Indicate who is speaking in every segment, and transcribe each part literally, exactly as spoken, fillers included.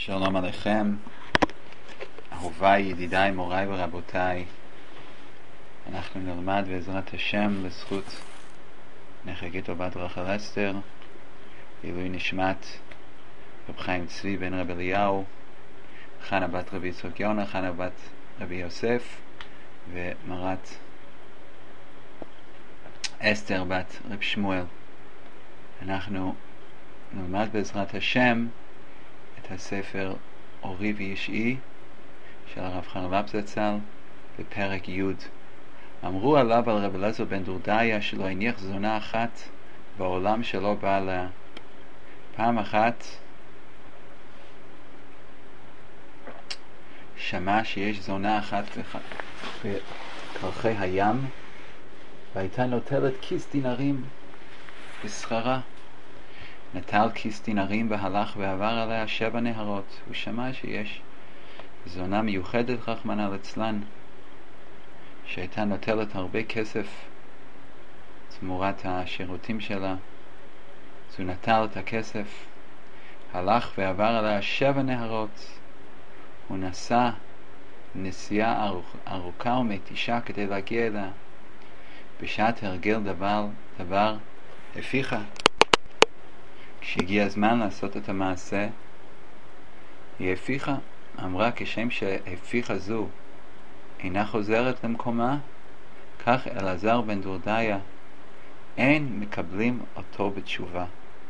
Speaker 1: שלום עליכם, אהוביי, ידידיי, מוריי ורבותיי. אנחנו נלמד בעזרת השם בזכות נחגית בת רחל אסתר, עילוי נשמת רב חיים צבי בן רב אליהו, חנה בת רבי יצחק יונה, חנה בת רבי יוסף, ומרת אסתר בת רב שמואל. אנחנו נלמד בעזרת השם את הספר אורי וישעי של הרב חרל"פ זצ"ל בפרק י'. אמרו עליו על רב אליעזר בן דורדיה שלא הניח זונה אחת בעולם שלא בא לה. פעם אחת שמע שיש זונה אחת בקרחי הים, והייתה נוטלת כיס דינרים בשכרה. נטל כיס דינרים והלך ועבר עליה שבע נהרות. הוא שמע שיש זונה מיוחדת רחמנא ליצלן שהייתה נוטלת הרבה כסף תמורת השירותים שלה. אז הוא נטל את הכסף, הלך ועבר עליה שבע נהרות. הוא נסע נסיעה ארוכ, ארוכה ומתישה כדי להגיע אליה. בשעת הרגל דבר דבר הפיכה. כשהגיע הזמן לעשות את המעשה, היא הפיכה. אמרה, כשם שהפיכה זו אינה חוזרת למקומה, כך אלעזר בן דורדיה אין מקבלים אותו בתשובה.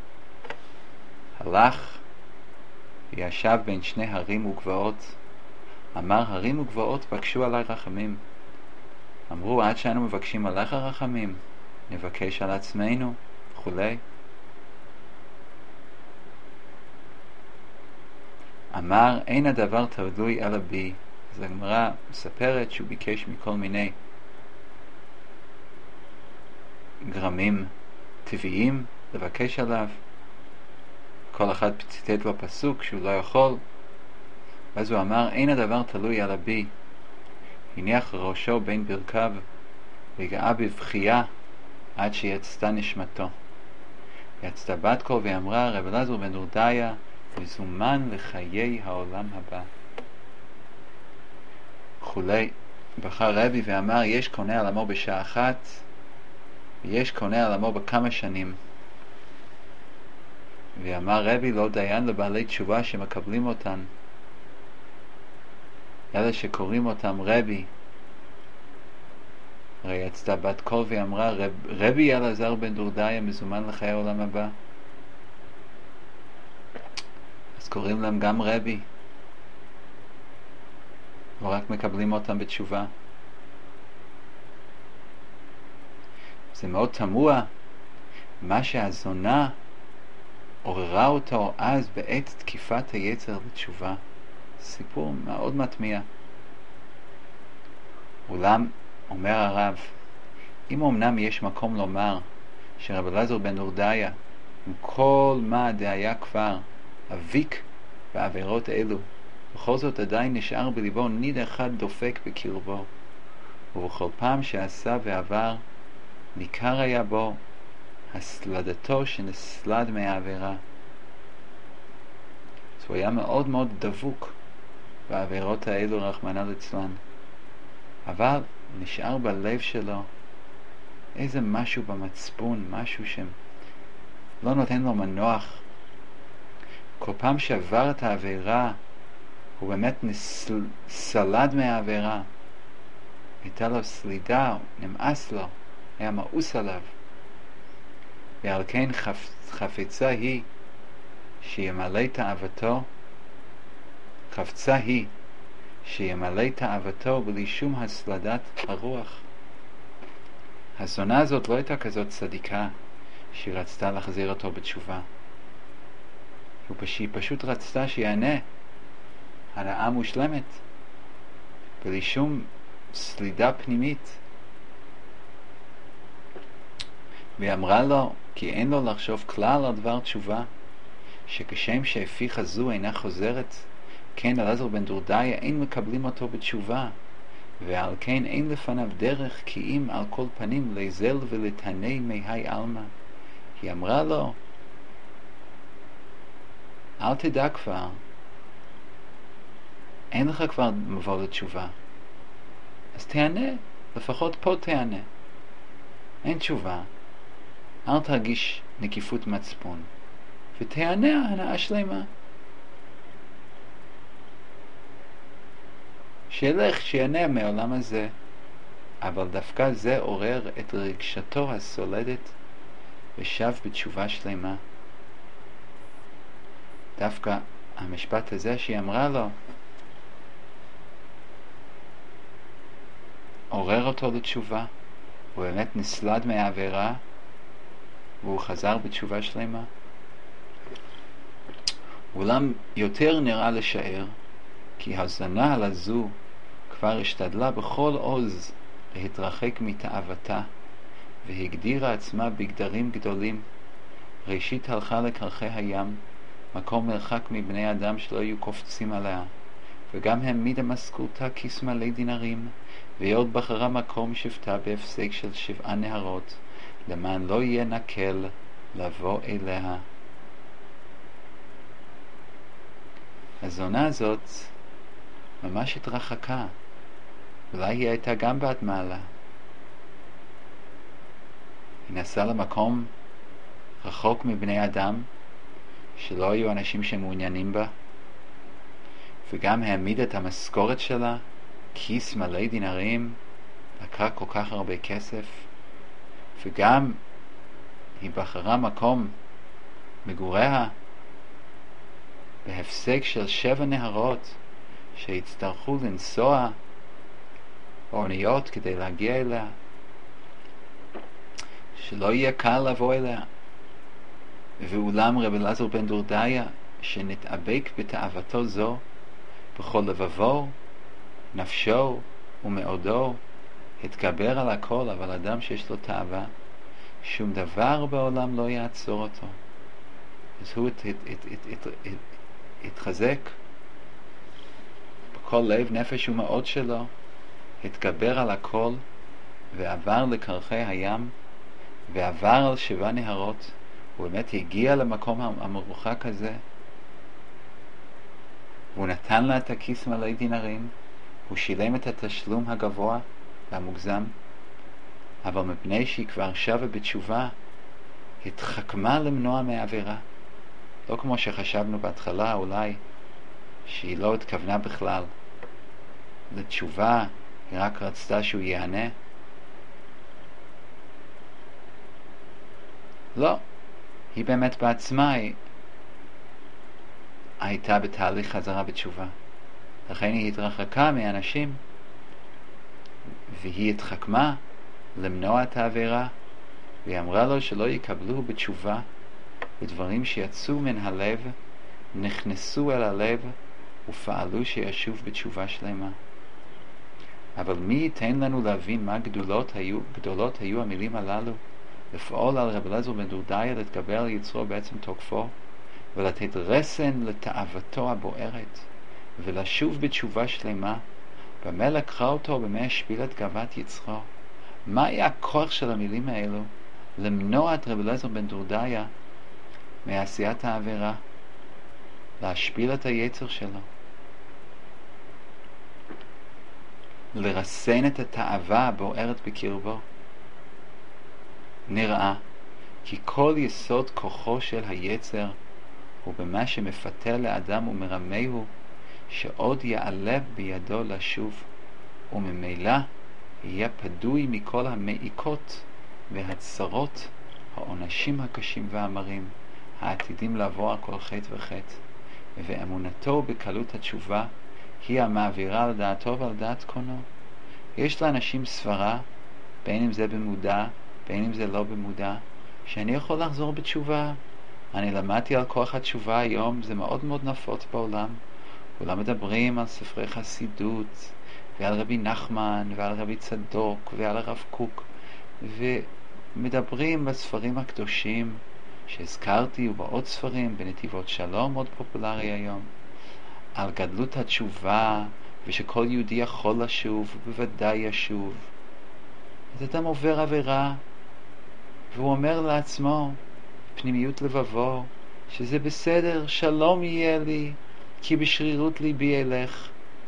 Speaker 1: הלך וישב בין שני הרים וגבעות. אמר, הרים וגבעות בקשו עלי רחמים. אמרו, עד שאנו מבקשים עליך רחמים, נבקש על עצמנו וכולי. אמר, אין הדבר תלוי אלא בי. אז הגמרא מספרת שהוא ביקש מכל מיני גרמים טבעיים לבקש עליו. כל אחד ציטט לו פסוק שהוא לא יכול. אז הוא אמר, אין הדבר תלוי אלא בי. הניח ראשו בין ברכיו וגאה בבכייה עד שיצתה נשמתו. יצתה בת קול ואמרה, רב אליעזר בן דורדיה מזומן לחיי העולם הבא. כולי. בחר רבי ואמר, יש קונה עולמו בשעה אחת ויש קונה עולמו בכמה שנים. ואמר רבי, לא דיין לבעלי תשובה שמקבלים אותן, אלה שקוראים אותם רבי. הרי יצתה בת קול ואמרה, רב, רבי אלעזר בן דורדיה מזומן לחיי העולם הבא. אז קוראים להם גם רבי, או רק מקבלים אותם בתשובה. זה מאוד תמוה מה שהזונה עוררה אותו אז בעת תקיפת היצר לתשובה. סיפור מאוד מתמיע. אולם אומר הרב, אם אמנם יש מקום לומר שרב אליעזר בן דורדיה עם כל מה דהיה כבר אביק בעבירות אלו, בכל זאת עדיין נשאר בליבו ניד אחד דופק בקרבו, ובכל פעם שעשה ועבר ניכר היה בו הסלדתו שנסלד מהעבירה. אז הוא היה מאוד מאוד דבוק בעבירות האלו רחמנא ליצלן, אבל נשאר בלב שלו איזה משהו במצפון, משהו שלא נותן לו מנוח. כל פעם שעבר את העבירה הוא באמת נסלד מהעבירה, הייתה לו סלידה, נמאס לו, היה מאוס עליו, ועל כן חפ... חפצה היא שימלא תאוותו, חפצה היא שימלא תאוותו בלי שום הסלדת הרוח. הזונה הזאת לא הייתה כזאת צדיקה שהיא רצתה להחזיר אותו בתשובה. היא פשוט רצתה שיענה הנאה מושלמת בלי שום סלידה פנימית. והיא אמרה לו כי אין לו לחשוב כלל על דבר תשובה, שכשם שהפיכה זו אינה חוזרת, כן אלעזר בן דורדיה אין מקבלים אותו בתשובה, ועל כן אין לפניו דרך כי אם על כל פנים לזל ולתענה מהי אלמה. היא אמרה לו, אל תדע כבר, אין לך כבר מבוא לתשובה. אז תענה, לפחות פה תענה. אין תשובה. אל תרגיש נקיפות מצפון. ותענה הנאה שלמה. שילך, שיענה מעולם הזה. אבל דווקא זה עורר את רגשתו הסולדת ושב בתשובה שלמה. דווקא המשפט הזה שהיא אמרה לו עורר אותו לתשובה. הוא באמת נסלד מהעבירה והוא חזר בתשובה שלמה. אולם יותר נראה לשער כי הזנה הזו כבר השתדלה בכל עוז להתרחק מתאוותה והגדירה עצמה בגדרים גדולים. ראשית הלכה לקרחי הים, מקום מרחק מבני אדם שלא יהיו קופצים עליה, וגם העמידה משכורתה כיס מלא דינרים, ועוד בחרה מקום שבטה בהפסק של שבעה נהרות, למען לא יהיה נקל לבוא אליה. הזונה הזאת ממש התרחקה. אולי היא הייתה גם בת מעלה. היא נסעה למקום רחוק מבני אדם, שלא היו אנשים שמעוניינים בה, וגם העמיד את המשכורת שלה, כיס מלא דינרים, לקחה כל כך הרבה כסף, וגם היא בחרה מקום מגוריה בהפסק של שבע נהרות שהצטרכו לנסוע באוניות כדי להגיע אליה, שלא יהיה קל לבוא אליה. ואולם רבי אלעזר בן דורדיה שנתאבק בתאוותו זו בכל לבבו, נפשו ומאודו, התגבר על הכל. אבל אדם שיש לו תאווה, שום דבר בעולם לא יעצור אותו. אז הוא הת, הת, הת, הת, הת, הת, התחזק בכל לב, נפש ומאוד שלו, התגבר על הכל ועבר לקרחי הים ועבר על שבע נהרות. הוא באמת הגיע למקום המרוחק הזה, הוא נתן לה את הכיס מלא דינרים, הוא שילם את התשלום הגבוה והמוגזם, אבל מפני שהיא כבר שווה בתשובה, התחכמה למנוע מהעבירה. לא כמו שחשבנו בהתחלה, אולי שהיא לא התכוונה בכלל לתשובה, היא רק רצתה שהוא יענה. לא, היא באמת בעצמה היא הייתה בתהליך חזרה בתשובה. לכן היא התרחקה מאנשים, והיא התחכמה למנוע את העבירה, והיא אמרה לו שלא יקבלו בתשובה בדברים שיצאו מן הלב, נכנסו אל הלב ופעלו שישוב בתשובה שלמה. אבל מי ייתן לנו להבין מה גדולות היו, גדולות היו המילים הללו, לפעול על רבי אלעזר בן דורדיה להתגבר על יצרו בעצם תוקפו, ולתת רסן לתאוותו הבוערת, ולשוב בתשובה שלמה. במה לקחה אותו, במה השפיל את גאוות יצרו. מה היה הכוח של המילים האלו למנוע את רבי אלעזר בן דורדיה מעשיית העבירה, להשפיל את היצר שלו, לרסן את התאווה הבוערת בקרבו. נראה כי כל יסוד כוחו של היצר הוא במה שמפתה לאדם ומרמהו שעוד יעלה בידו לשוב, וממילא יהיה פדוי מכל המעיקות והצרות, העונשים הקשים והמרים העתידים לבוא על כל חטא וחטא. ואמונתו בקלות התשובה היא המעבירה על דעתו ועל דעת קונו. יש לאנשים סברה, בין אם זה במודע בין אם זה לא במודע, שאני יכול לחזור בתשובה. אני למדתי על כוח התשובה היום, זה מאוד מאוד נפוץ בעולם. כולם מדברים על ספרי חסידות ועל רבי נחמן ועל רבי צדוק ועל הרב קוק, ומדברים בספרים הקדושים שהזכרתי ובעוד ספרים, בנתיבות שלום מאוד פופולרי היום, על גדלות התשובה ושכל יהודי יכול לשוב ובוודאי ישוב. אז אדם עובר עבירה והוא אומר לעצמו פנימיות לבבו שזה בסדר, שלום יהיה לי כי בשרירות ליבי אלך,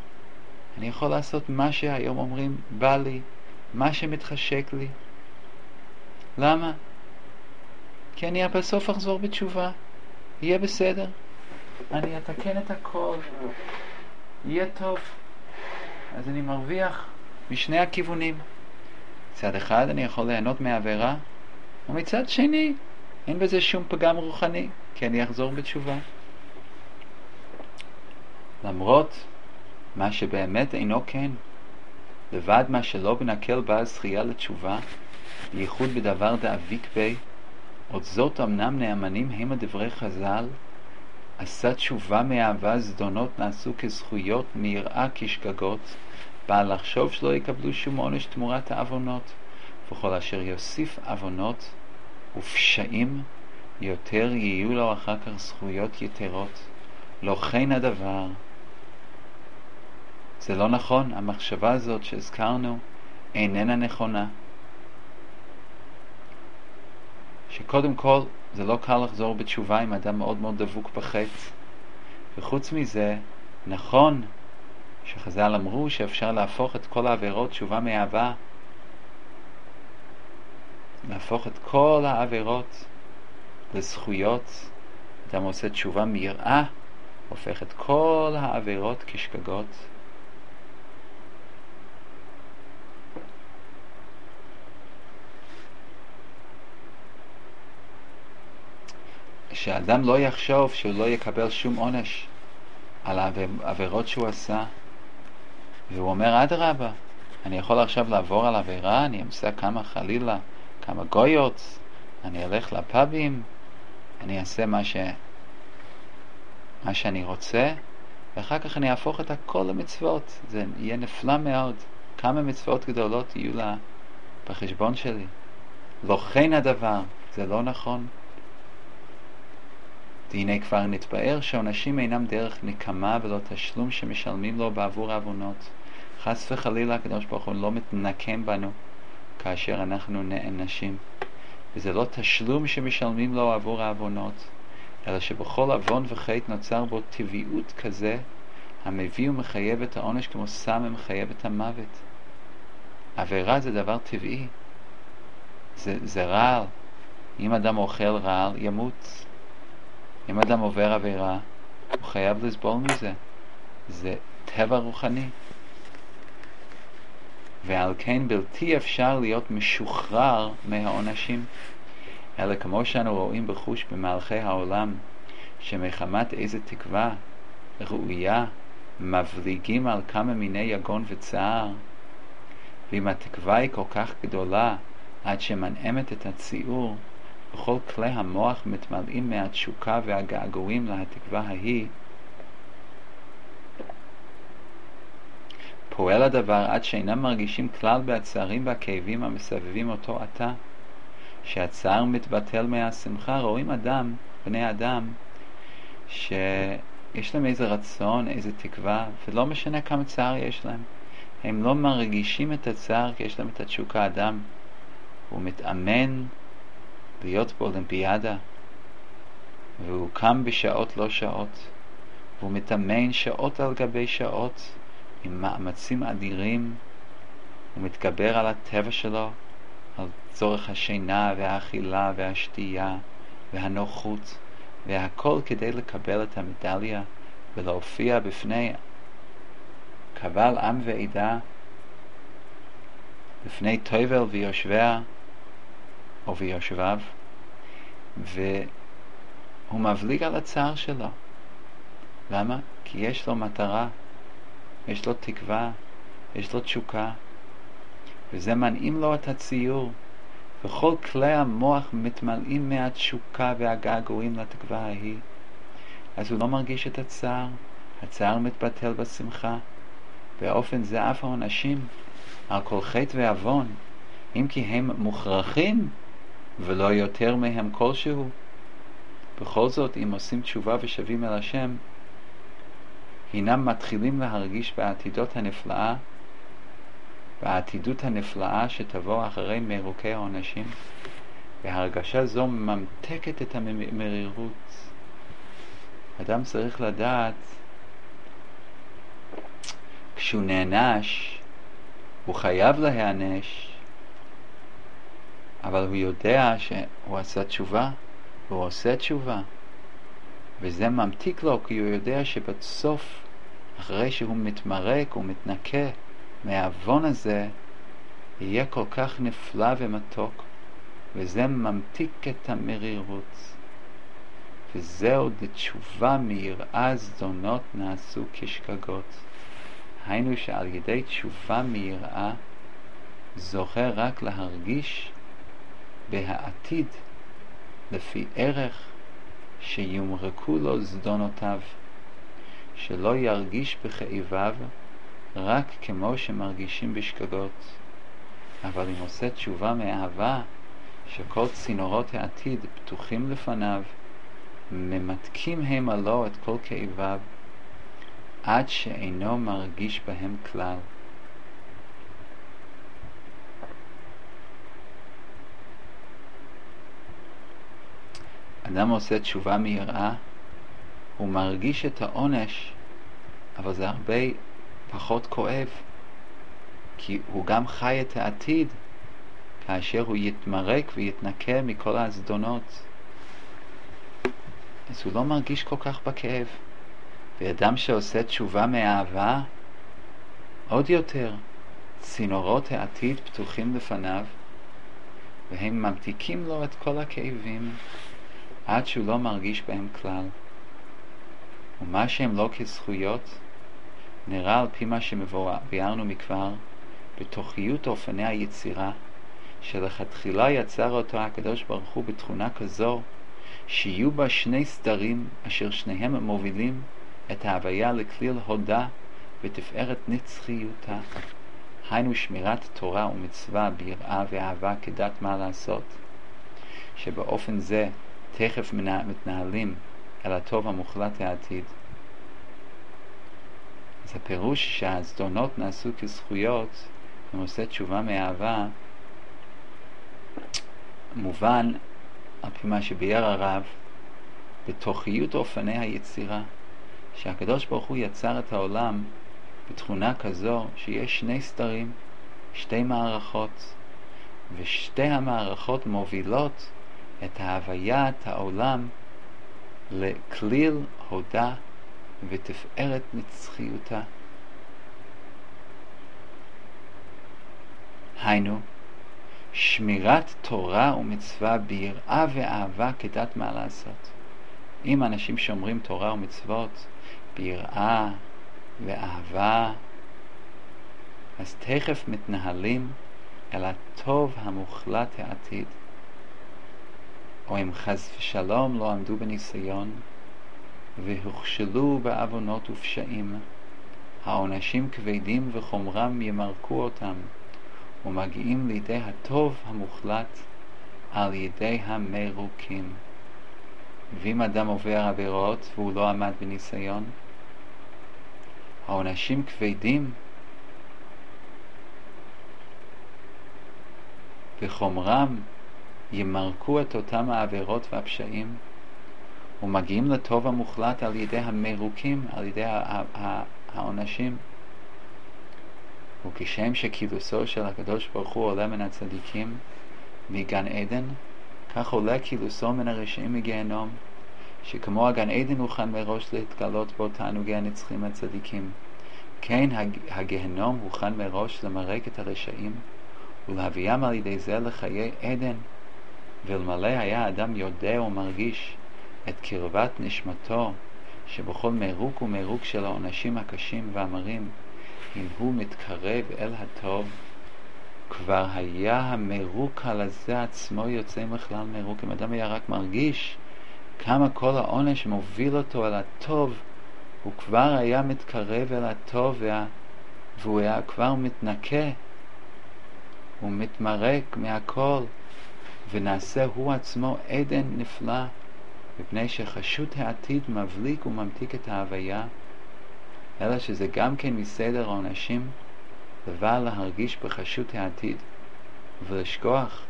Speaker 1: אני יכול לעשות מה שהיום אומרים בא לי, מה שמתחשק לי. למה? כי אני בסוף אחזור בתשובה, יהיה בסדר, אני אתקן את הכל, יהיה טוב. אז אני מרוויח משני הכיוונים. מצד אחד אני יכול ליהנות מהעבירה, ומצד שני אין בזה שום פגם רוחני, כי אני אחזור בתשובה. למרות מה שבאמת אינו כן, לבד מה שלא בנקל בעל זכייה לתשובה, בייחוד בדבר דאביק בי, עוד זאת אמנם נאמנים הם הדברי חז"ל, עשה תשובה מאהבה זדונות נעשו כזכויות, מיראה כשגגות, בעל לחשוב שלא יקבלו שום עונש תמורת העוונות, וכל אשר יוסיף עוונות ופשעים, יותר יהיו לו אחר כך זכויות יתרות. לא כן הדבר. זה לא נכון, המחשבה הזאת שהזכרנו איננה נכונה. שקודם כל זה לא קל לחזור בתשובה אם אדם מאוד מאוד דבוק בחץ. וחוץ מזה, נכון שחז"ל אמרו שאפשר להפוך את כל העבירות תשובה מאהבה, להפוך את כל העבירות לזכויות. אדם עושה תשובה מיראה, הופך את כל העבירות כשגגות. שאדם לא יחשוב שהוא לא יקבל שום עונש על העבירות שהוא עשה, והוא אומר אדרבה, אני יכול עכשיו לעבור על עבירה, אני אמצא כמה חלילה, כמה גויות, אני אלך לפאבים, אני אעשה מה, ש... מה שאני רוצה, ואחר כך אני אהפוך את הכל למצוות. זה יהיה נפלא מאוד. כמה מצוות גדולות יהיו לה בחשבון שלי. לא כן הדבר, זה לא נכון. והנה כבר נתבאר שעונשים אינם דרך נקמה ולא תשלום שמשלמים לו בעבור העוונות. חס וחלילה הקדוש ברוך הוא לא מתנקם בנו כאשר אנחנו נענשים. וזה לא תשלום שמשלמים לו עבור העוונות, אלא שבכל עוון וחטא נוצר בו טבעיות כזה, המביא ומחייב את העונש כמו סם ומחייב את המוות. עבירה זה דבר טבעי. זה, זה רעל. אם אדם אוכל רעל, ימות. אם אדם עובר עבירה, הוא חייב לסבול מזה. זה טבע רוחני. ועל כן בלתי אפשר להיות משוחרר מהעונשים. אלא כמו שאנו רואים בחוש במהלכי העולם, שמחמת איזה תקווה ראויה מבליגים על כמה מיני יגון וצער, ואם התקווה היא כל כך גדולה עד שמנעמת את הציור, וכל כלי המוח מתמלאים מהתשוקה והגעגועים להתקווה ההיא, פועל הדבר עד שאינם מרגישים כלל בהצערים והכאבים המסבבים אותו עתה, שהצער מתבטל מהשמחה. רואים אדם, בני אדם, שיש להם איזה רצון, איזה תקווה, ולא משנה כמה צער יש להם. הם לא מרגישים את הצער כי יש להם את התשוקה. אדם הוא מתאמן להיות באולימפיאדה, והוא קם בשעות לא שעות, והוא מתאמן שעות על גבי שעות עם מאמצים אדירים. הוא מתגבר על הטבע שלו, על צורך השינה והאכילה והשתייה והנוחות, והכל כדי לקבל את המדליה ולהופיע בפני קבל עם ועדה, בפני תובל ויושביה או ויושביו, והוא מבליג על הצער שלו. למה? כי יש לו מטרה, יש לו תקווה, יש לו תשוקה, וזה מנעים לו את הציור, וכל כלי המוח מתמלאים מהתשוקה והגעגועים לתקווה ההיא. אז הוא לא מרגיש את הצער, הצער מתבטל בשמחה. באופן זה אף העונשים על כל חטא ועוון, אם כי הם מוכרחים ולא יותר מהם כלשהו, בכל זאת אם עושים תשובה ושבים אל השם, הינם מתחילים להרגיש בעתידות הנפלאה, בעתידות הנפלאה שתבוא אחרי מרוקי העונשים, והרגשה זו ממתקת את המרירות. אדם צריך לדעת, כשהוא נענש, הוא חייב להיענש, אבל הוא יודע שהוא עשה תשובה, והוא עושה תשובה, וזה ממתיק לו, כי הוא יודע שבסוף, אחרי שהוא מתמרק ומתנקה מהעוון הזה, יהיה כל כך נפלא ומתוק, וזה ממתיק את המרירות. וזהו דתשובה מיראה זדונות נעשו כשגגות. היינו שעל ידי תשובה מיראה זוכה רק להרגיש בהעתיד לפי ערך שיומרקו לו זדונותיו, שלא ירגיש בכאביו רק כמו שמרגישים בשגגות. אבל אם עושה תשובה מאהבה, שכל צינורות העתיד פתוחים לפניו, ממתקים הם עלו את כל כאביו, עד שאינו מרגיש בהם כלל. אדם עושה תשובה מיראה, הוא מרגיש את העונש, אבל זה הרבה פחות כואב, כי הוא גם חי את העתיד, כאשר הוא יתמרק ויתנקה מכל הזדונות. אז הוא לא מרגיש כל כך בכאב. ואדם שעושה תשובה מאהבה, עוד יותר, צינורות העתיד פתוחים לפניו, והם ממתיקים לו את כל הכאבים, עד שהוא לא מרגיש בהם כלל. ומה שהם לא כזכויות, נראה על פי מה שביארנו מכבר, בתוכיות אופני היצירה, שלכתחילה יצר אותו הקדוש ברוך הוא בתכונה כזו, שיהיו בה שני סדרים אשר שניהם מובילים את ההוויה לכליל הודה ותפארת נצחיותה. היינו שמירת תורה ומצווה ביראה ואהבה כדת מה לעשות, שבאופן זה תכף מתנהלים אל הטוב המוחלט העתיד. אז הפירוש שהזדונות נעשו כזכויות ועושה תשובה מאהבה מובן על פי מה שביאר הרב בתוכיות אופני היצירה, שהקדוש ברוך הוא יצר את העולם בתכונה כזו שיש שני סדרים, שתי מערכות, ושתי המערכות מובילות את ההוויית העולם לכליל הודה ותפארת נצחיותה. היינו שמירת תורה ומצווה ביראה ואהבה כדת מה לעשות. אם אנשים שומרים תורה ומצוות ביראה ואהבה, אז תכף מתנהלים אל הטוב המוחלט העתיד. או אם חס ושלום לא עמדו בניסיון והוכשלו בעוונות ופשעים, העונשים כבדים וחומרם ימרקו אותם, ומגיעים לידי הטוב המוחלט על ידי המרוקים. ואם אדם עובר עבירות והוא לא עמד בניסיון, העונשים כבדים וחומרם ימרקו את אותם העבירות והפשעים, ומגיעים לטוב המוחלט על ידי המרוקים, על ידי העונשים. וכשם שכילוסו של הקדוש ברוך הוא עולה מן הצדיקים מגן עדן, כך עולה כילוסו מן הרשעים מגיהנום, שכמו הגן עדן הוכן מראש להתגלות בו תענוגי הנצחים הצדיקים, כן הגיהנום הוכן מראש למרק את הרשעים ולהביאם על ידי זה לחיי עדן. ואלמלא היה האדם יודע ומרגיש את קרבת נשמתו שבכל מרוק ומרוק של העונשים הקשים והמרים, אם הוא מתקרב אל הטוב, כבר היה המרוק על הזה עצמו יוצא מכלל מרוק. אם אדם היה רק מרגיש כמה כל העונש מוביל אותו אל הטוב, הוא כבר היה מתקרב אל הטוב, וה... והוא היה כבר מתנקה ומתמרק מהכל, ונעשה הוא עצמו עדן נפלא, מפני שחשות העתיד מבליק וממתיק את ההוויה, אלא שזה גם כן מסדר העונשים, לבא להרגיש בחשות העתיד ולשכוח.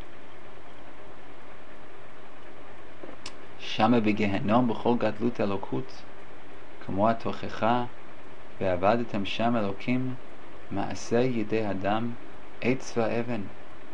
Speaker 1: שמה בגהנום בכל גדלות אלוקות, כמו התוכחה ועבדתם שם אלוקים, מעשה ידי אדם עץ ואבן.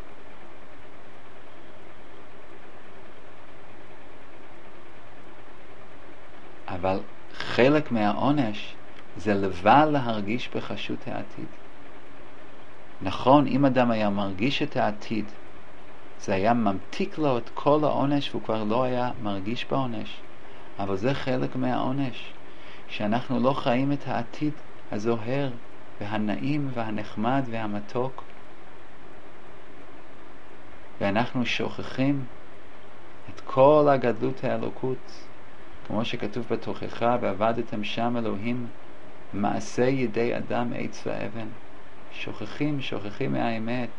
Speaker 1: אבל חלק מהעונש זה לבד להרגיש בחשות העתיד. נכון, אם אדם היה מרגיש את העתיד, זה היה ממתיק לו את כל העונש והוא כבר לא היה מרגיש בעונש. אבל זה חלק מהעונש, שאנחנו לא חיים את העתיד הזוהר והנעים והנחמד והמתוק, ואנחנו שוכחים את כל הגדלות האלוקות, כמו שכתוב בתוכחה, ועבדתם שם אלוהים מעשה ידי אדם עץ ואבן. שוכחים, שוכחים מהאמת.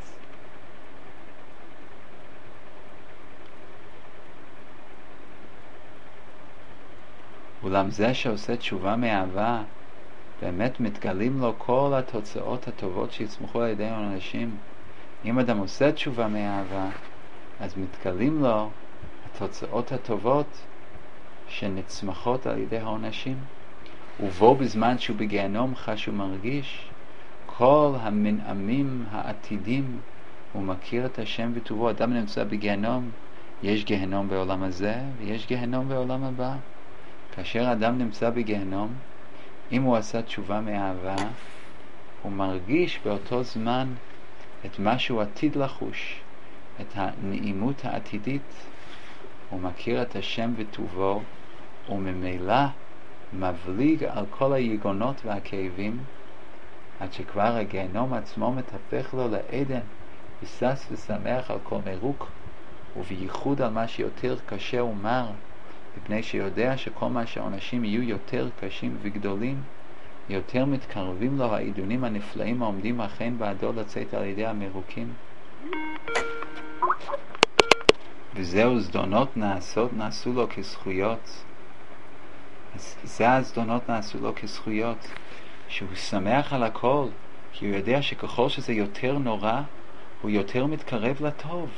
Speaker 1: אולם זה שעושה תשובה מאהבה, באמת מתגלים לו כל התוצאות הטובות שיצמחו על ידי האנשים. אם אדם עושה תשובה מאהבה, אז מתגלים לו התוצאות הטובות שנצמחות על ידי האנשים. ובו בזמן שהוא בגיהנום חש ומרגיש כל המנעמים העתידים, הוא מכיר את השם וטובו. אדם נמצא בגיהנום, יש גיהנום בעולם הזה ויש גיהנום בעולם הבא. כאשר אדם נמצא בגיהנום, אם הוא עשה תשובה מאהבה, הוא מרגיש באותו זמן את מה שהוא עתיד לחוש, את הנעימות העתידית. הוא מכיר את השם וטובו, וממילא מבליג על כל היגונות והכאבים, עד שכבר הגיהנום עצמו מתהפך לו לעדן, ושש ושמח על כל מרוק, ובייחוד על מה שיותר קשה ומר, מפני שיודע שכל מה שהעונשים יהיו יותר קשים וגדולים, יותר מתקרבים לו העידונים הנפלאים העומדים אכן בעדו לצאת על ידי המרוקים. וזהו, זדונות נעשות, נעשו לו כזכויות. אז זה הזדונות נעשו לו כזכויות, שהוא שמח על הכל, כי הוא יודע שככל שזה יותר נורא, הוא יותר מתקרב לטוב.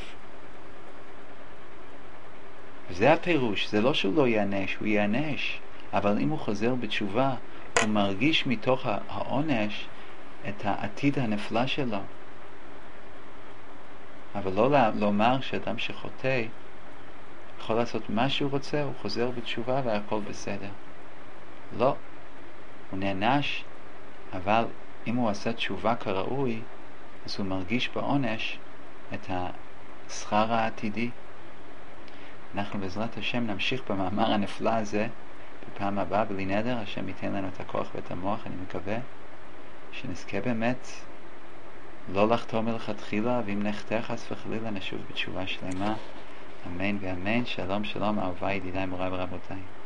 Speaker 1: וזה הפירוש, זה לא שהוא לא יענש, הוא יענש, אבל אם הוא חוזר בתשובה, הוא מרגיש מתוך העונש את העתיד הנפלא שלו. אבל לא לומר שאדם שחוטא יכול לעשות מה שהוא רוצה, הוא חוזר בתשובה והכל בסדר. לא, הוא נענש, אבל אם הוא עשה תשובה כראוי, אז הוא מרגיש בעונש את השכר העתידי. אנחנו בעזרת השם נמשיך במאמר הנפלא הזה בפעם הבאה, בלי נדר. השם ייתן לנו את הכוח ואת המוח. אני מקווה שנזכה באמת לא לחתום מלכתחילה, ואם נחטא חס וחלילה נשוב בתשובה שלמה. אמן ואמן. שלום שלום אהוביי, ידידיי, מוריי ורבותיי.